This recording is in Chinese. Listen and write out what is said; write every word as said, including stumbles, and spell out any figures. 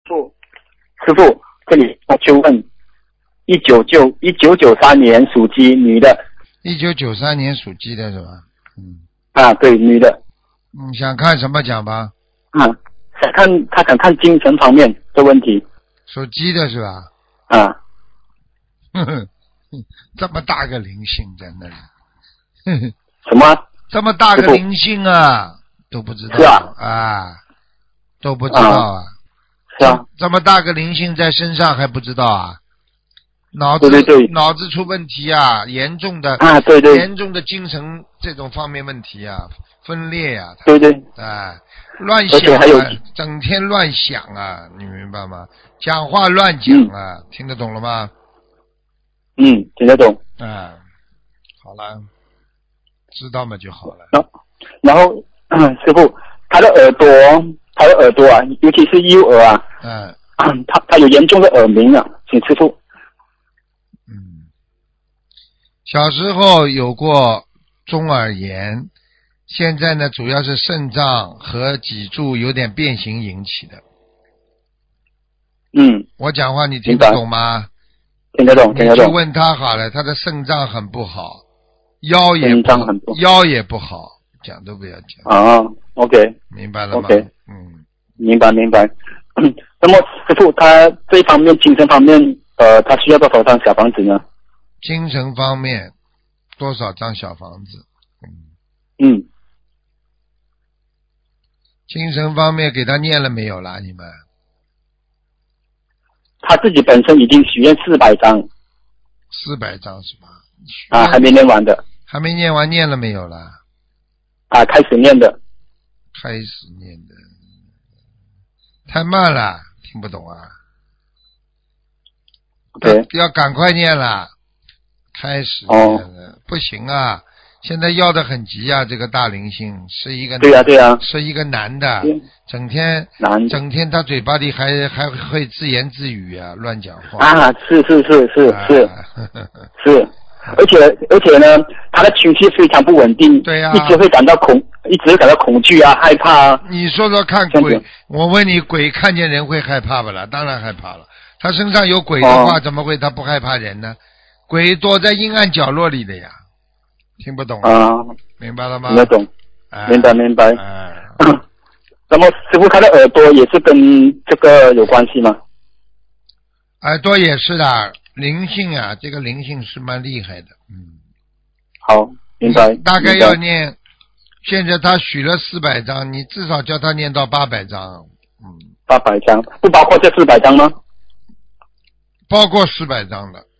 傅，师傅，这里我就问，一九九一九九三年属鸡女的。 一九九三年属鸡的是吧？嗯。 啊，对，女的。 嗯，想看什么讲吧？ 啊，想看他想看精神方面的问题。 属鸡的是吧？ 啊。 呵呵，这么大个灵性在那里。呵呵。 什么？ 这么大个灵性啊，都不知道。 是啊。 啊，都不知道啊。 是啊。 这么大个灵性在身上还不知道啊？脑子对对对， 脑子出问题啊，严重的啊，对对， 严重的精神这种方面问题啊，分裂啊， 对对， 啊，乱想啊，整天乱想啊，你明白吗？讲话乱讲啊，嗯、听得懂了吗？ 嗯，听得懂。 啊，好了，知道嘛就好了。 然后，然后师傅，他的耳朵，他的耳朵啊，尤其是右耳啊， 嗯， 他他有严重的耳鸣啊，请师傅。 嗯，小时候有过中耳炎，现在呢主要是肾脏和脊柱有点变形引起的。 嗯， 我讲话你听得懂吗？ 听得懂，听得懂。 你就问他好了，他的肾脏很不好，腰也不好，腰也不好，讲都不要讲。 啊 ，OK， 明白了吗 ？OK， 嗯， 明白明白。那么师傅，他这一方面精神方面，呃，他需要多少张小房子呢？ 精神方面多少张小房子？ 嗯，嗯， 精神方面给他念了没有啦？你们？ 他自己本身已经许愿四百张。 四百张是吧？ 啊，还没念完的。 还没念完，念了没有啦？ 啊，开始念的。 开始念的，太慢了，听不懂啊。 对。 要赶快念了，开始念了，哦、不行啊！现在要的很急啊，这个大灵性是一个对呀、啊、对呀、啊， 是一个男的，整天整天他嘴巴里还还会自言自语啊，乱讲话啊，是是是是啊、 是是，而且而且呢，他的情绪非常不稳定， 对呀、啊， 一直会感到恐，一直会感到恐惧啊，害怕啊。 你说说看，鬼，我问你，鬼看见人会害怕不啦？当然害怕了。他身上有鬼的话，哦、怎么会他不害怕人呢？鬼躲在阴暗角落里的呀。听不懂啊？明白了吗？ 听得懂， 啊、 明白明白。 啊、 那么师傅，他的耳朵也是跟这个有关系吗？ 耳朵也是的，灵性啊，这个灵性是蛮厉害的。嗯， 好，明白。 大概要念，现在他许了四百张，你至少叫他念到八百张。嗯， 八百张不包括这四百张吗？ 包括四百张的。